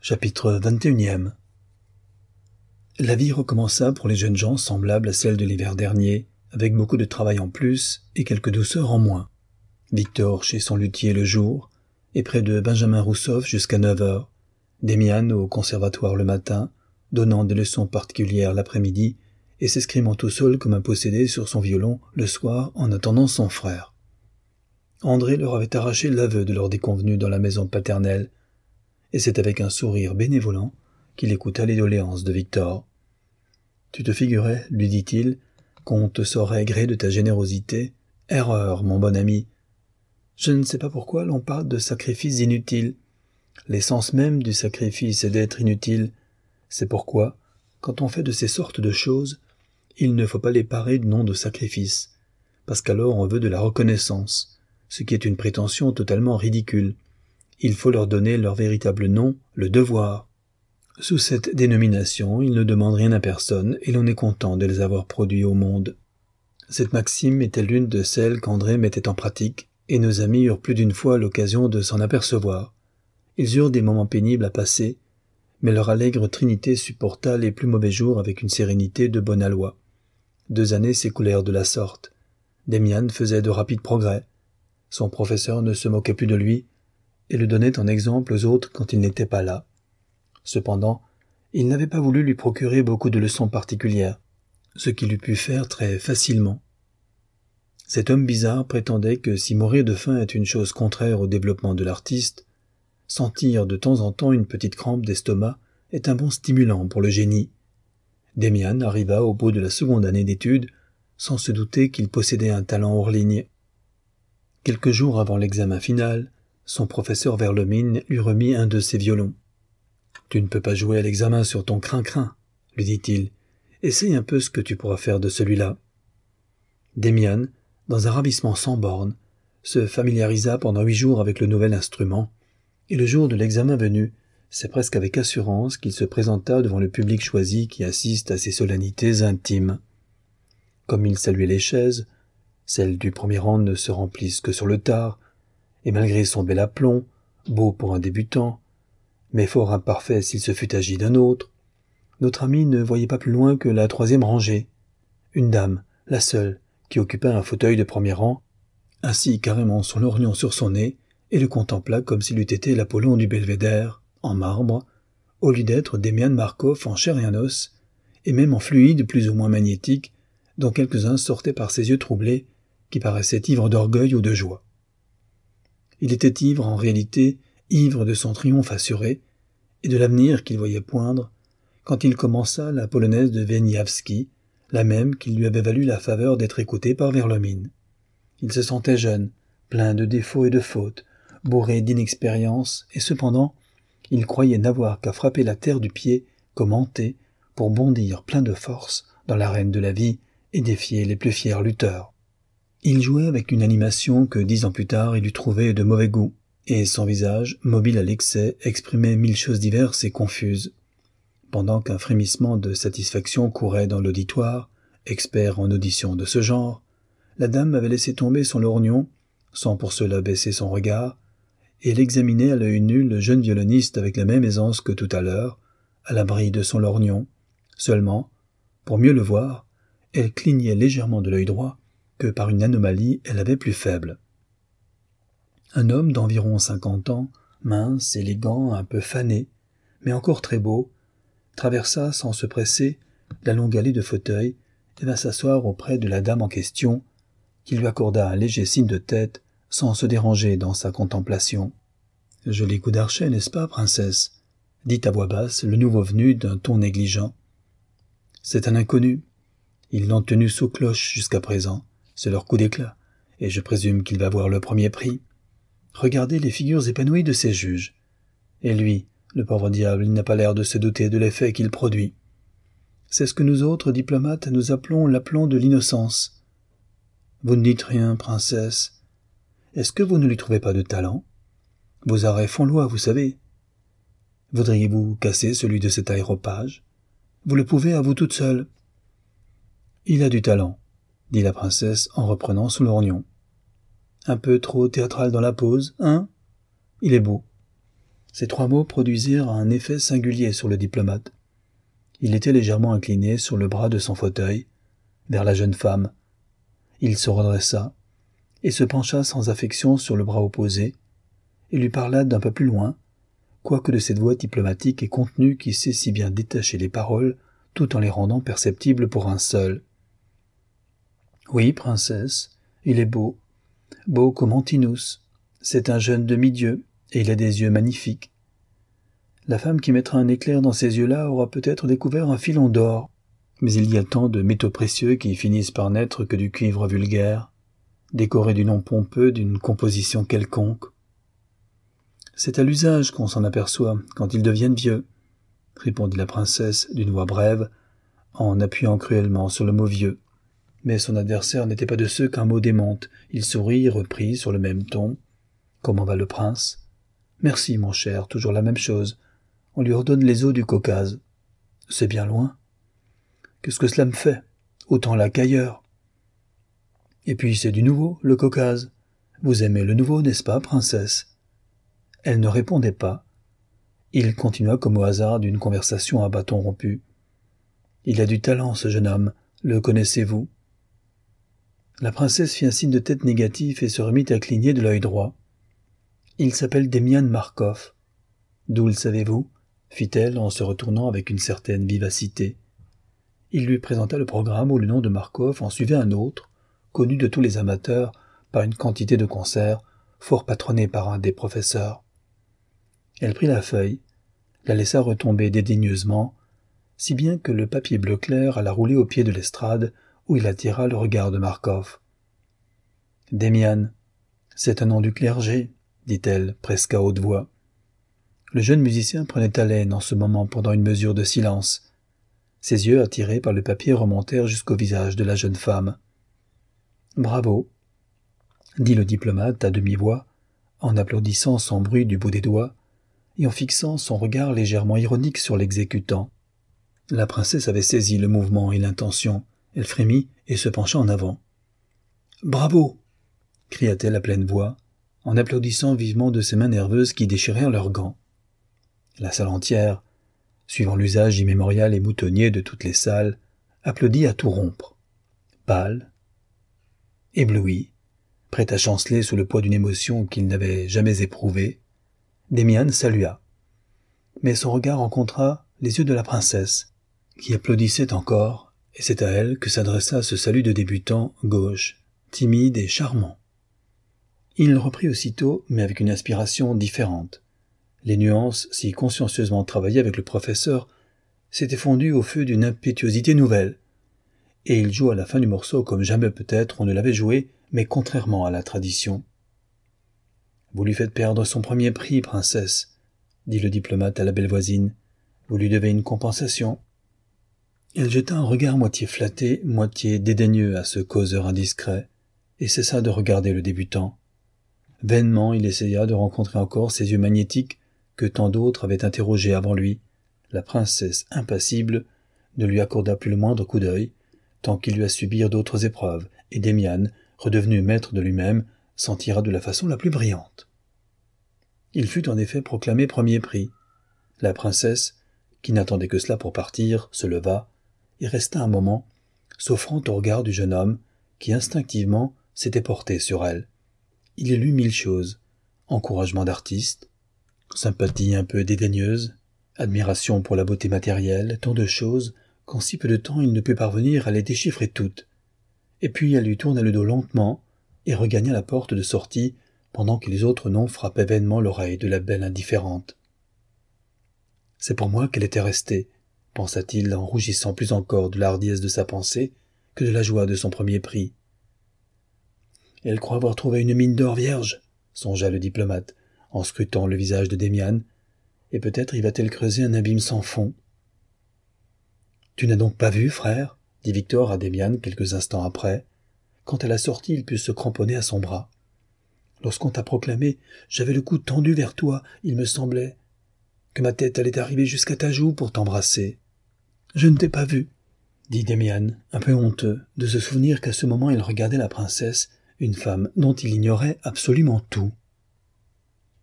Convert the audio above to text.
Chapitre 21. La vie recommença pour les jeunes gens semblable à celle de l'hiver dernier, avec beaucoup de travail en plus et quelques douceurs en moins. Victor chez son luthier le jour, et près de Benjamin Roussoff jusqu'à 9h. Demian au conservatoire le matin, donnant des leçons particulières l'après-midi, et s'escrimant tout seul comme un possédé sur son violon le soir en attendant son frère. André leur avait arraché l'aveu de leur déconvenue dans la maison paternelle, et c'est avec un sourire bénévolent qu'il écouta les doléances de Victor. « Tu te figurais, lui dit-il, qu'on te saurait gré de ta générosité. Erreur, mon bon ami. Je ne sais pas pourquoi l'on parle de sacrifices inutiles. L'essence même du sacrifice est d'être inutile. C'est pourquoi, quand on fait de ces sortes de choses, il ne faut pas les parer du nom de sacrifice, parce qu'alors on veut de la reconnaissance, ce qui est une prétention totalement ridicule. Il faut leur donner leur véritable nom, le devoir. Sous cette dénomination, ils ne demandent rien à personne et l'on est content de les avoir produits au monde. Cette maxime était l'une de celles qu'André mettait en pratique, et nos amis eurent plus d'une fois l'occasion de s'en apercevoir. Ils eurent des moments pénibles à passer, mais leur allègre trinité supporta les plus mauvais jours avec une sérénité de bon aloi. 2 années s'écoulèrent de la sorte. Demian faisait de rapides progrès. Son professeur ne se moquait plus de lui, et le donnait en exemple aux autres quand il n'était pas là. Cependant, il n'avait pas voulu lui procurer beaucoup de leçons particulières, ce qu'il eût pu faire très facilement. Cet homme bizarre prétendait que si mourir de faim est une chose contraire au développement de l'artiste, sentir de temps en temps une petite crampe d'estomac est un bon stimulant pour le génie. Demian arriva au bout de la seconde année d'études, sans se douter qu'il possédait un talent hors ligne. Quelques jours avant l'examen final, son professeur Verlomine lui remit un de ses violons. « Tu ne peux pas jouer à l'examen sur ton crin-crin, lui dit-il. Essaye un peu ce que tu pourras faire de celui-là. » Demian, dans un ravissement sans bornes, se familiarisa pendant 8 jours avec le nouvel instrument, et le jour de l'examen venu, c'est presque avec assurance qu'il se présenta devant le public choisi qui assiste à ces solennités intimes. Comme il saluait les chaises, celles du premier rang ne se remplissent que sur le tard, et malgré son bel aplomb, beau pour un débutant, mais fort imparfait s'il se fût agi d'un autre, notre ami ne voyait pas plus loin que la 3e rangée. Une dame, la seule, qui occupait un fauteuil de premier rang, assis carrément son lorgnon sur son nez, et le contempla comme s'il eût été l'Apollon du Belvédère, en marbre, au lieu d'être Demian Markov en chair et en os, et même en fluide plus ou moins magnétique, dont quelques-uns sortaient par ses yeux troublés, qui paraissaient ivres d'orgueil ou de joie. Il était ivre en réalité, ivre de son triomphe assuré, et de l'avenir qu'il voyait poindre, quand il commença la polonaise de Wieniawski, la même qui lui avait valu la faveur d'être écouté par Verlomine. Il se sentait jeune, plein de défauts et de fautes, bourré d'inexpérience, et cependant, il croyait n'avoir qu'à frapper la terre du pied, comme hanté, pour bondir plein de force dans l'arène de la vie et défier les plus fiers lutteurs. Il jouait avec une animation que 10 ans plus tard il eût trouvée de mauvais goût, et son visage, mobile à l'excès, exprimait 1000 choses diverses et confuses. Pendant qu'un frémissement de satisfaction courait dans l'auditoire, expert en audition de ce genre, la dame avait laissé tomber son lorgnon, sans pour cela baisser son regard, et elle examinait à l'œil nu le jeune violoniste avec la même aisance que tout à l'heure, à l'abri de son lorgnon. Seulement, pour mieux le voir, elle clignait légèrement de l'œil droit, que par une anomalie elle avait plus faible. Un homme d'environ 50 ans, mince, élégant, un peu fané, mais encore très beau, traversa sans se presser la longue allée de fauteuils et vint s'asseoir auprès de la dame en question, qui lui accorda un léger signe de tête sans se déranger dans sa contemplation. « Joli coup d'archet, n'est-ce pas, princesse ?» dit à voix basse le nouveau venu d'un ton négligent. « C'est un inconnu. Ils l'ont tenu sous cloche jusqu'à présent. C'est leur coup d'éclat, et je présume qu'il va voir le premier prix. Regardez les figures épanouies de ses juges. Et lui, le pauvre diable, il n'a pas l'air de se douter de l'effet qu'il produit. C'est ce que nous autres diplomates nous appelons l'aplomb de l'innocence. Vous ne dites rien, princesse. Est-ce que vous ne lui trouvez pas de talent? Vos arrêts font loi, vous savez. Voudriez-vous casser celui de cet aéropage? Vous le pouvez à vous toute seule. Il a du talent, dit la princesse en reprenant son lorgnon. Un peu trop théâtral dans la pose, hein? Il est beau. Ces 3 mots produisirent un effet singulier sur le diplomate. Il était légèrement incliné sur le bras de son fauteuil, vers la jeune femme. Il se redressa, et se pencha sans affection sur le bras opposé, et lui parla d'un peu plus loin, quoique de cette voix diplomatique et contenue qui sait si bien détacher les paroles, tout en les rendant perceptibles pour un seul. « Oui, princesse, il est beau comme Antinous. C'est un jeune demi-dieu, et il a des yeux magnifiques. La femme qui mettra un éclair dans ces yeux-là aura peut-être découvert un filon d'or. Mais il y a tant de métaux précieux qui finissent par n'être que du cuivre vulgaire, décoré du nom pompeux d'une composition quelconque. C'est à l'usage qu'on s'en aperçoit quand ils deviennent vieux, répondit la princesse d'une voix brève, en appuyant cruellement sur le mot vieux. Mais son adversaire n'était pas de ceux qu'un mot démonte. Il sourit et reprit sur le même ton. « Comment va le prince ?»« Merci, mon cher, toujours la même chose. On lui redonne les eaux du Caucase. »« C'est bien loin. »« Qu'est-ce que cela me fait ? Autant là qu'ailleurs. »« Et puis c'est du nouveau, le Caucase. Vous aimez le nouveau, n'est-ce pas, princesse ?» Elle ne répondait pas. Il continua comme au hasard d'une conversation à bâton rompu. « Il a du talent, ce jeune homme. Le connaissez-vous » La princesse fit un signe de tête négatif et se remit à cligner de l'œil droit. « Il s'appelle Demian Markov. »« D'où le savez-vous » fit-elle en se retournant avec une certaine vivacité. Il lui présenta le programme où le nom de Markov en suivait un autre, connu de tous les amateurs par une quantité de concerts, fort patronné par un des professeurs. Elle prit la feuille, la laissa retomber dédaigneusement, si bien que le papier bleu clair alla rouler au pied de l'estrade où il attira le regard de Markov. « Demian, c'est un nom du clergé, » dit-elle presque à haute voix. Le jeune musicien prenait haleine en ce moment pendant une mesure de silence. Ses yeux, attirés par le papier, remontèrent jusqu'au visage de la jeune femme. « Bravo !» dit le diplomate à demi-voix, en applaudissant sans bruit du bout des doigts et en fixant son regard légèrement ironique sur l'exécutant. La princesse avait saisi le mouvement et l'intention. Elle frémit et se pencha en avant. « Bravo !» cria-t-elle à pleine voix, en applaudissant vivement de ses mains nerveuses qui déchirèrent leurs gants. La salle entière, suivant l'usage immémorial et moutonnier de toutes les salles, applaudit à tout rompre. Pâle, ébloui, prêt à chanceler sous le poids d'une émotion qu'il n'avait jamais éprouvée, Demian salua. Mais son regard rencontra les yeux de la princesse, qui applaudissait encore, et c'est à elle que s'adressa ce salut de débutant gauche, timide et charmant. Il reprit aussitôt, mais avec une inspiration différente. Les nuances, si consciencieusement travaillées avec le professeur, s'étaient fondues au feu d'une impétuosité nouvelle, et il joua la fin du morceau comme jamais peut-être on ne l'avait joué, mais contrairement à la tradition. « Vous lui faites perdre son premier prix, princesse, » dit le diplomate à la belle voisine. « Vous lui devez une compensation. » Elle jeta un regard moitié flatté, moitié dédaigneux à ce causeur indiscret, et cessa de regarder le débutant. Vainement il essaya de rencontrer encore ces yeux magnétiques que tant d'autres avaient interrogés avant lui. La princesse, impassible, ne lui accorda plus le moindre coup d'œil, tant qu'il lui a subir d'autres épreuves, et Demian, redevenu maître de lui-même, s'en tira de la façon la plus brillante. Il fut en effet proclamé premier prix. La princesse, qui n'attendait que cela pour partir, se leva, et resta un moment, s'offrant au regard du jeune homme, qui instinctivement s'était porté sur elle. Il y lut 1000 choses, encouragement d'artiste, sympathie un peu dédaigneuse, admiration pour la beauté matérielle, tant de choses qu'en si peu de temps il ne put parvenir à les déchiffrer toutes. Et puis elle lui tourna le dos lentement et regagna la porte de sortie pendant que les autres noms frappaient vainement l'oreille de la belle indifférente. « C'est pour moi qu'elle était restée, » pensa-t-il en rougissant plus encore de la hardiesse de sa pensée que de la joie de son premier prix. « Elle croit avoir trouvé une mine d'or vierge, » songea le diplomate, en scrutant le visage de Demian, « et peut-être y va-t-elle creuser un abîme sans fond. »« Tu n'as donc pas vu, frère ?» dit Victor à Demian quelques instants après. Quand à la sortie il put se cramponner à son bras. « Lorsqu'on t'a proclamé, j'avais le cou tendu vers toi, il me semblait que ma tête allait arriver jusqu'à ta joue pour t'embrasser. »« Je ne t'ai pas vu, » dit Demian, un peu honteux de se souvenir qu'à ce moment il regardait la princesse, une femme dont il ignorait absolument tout.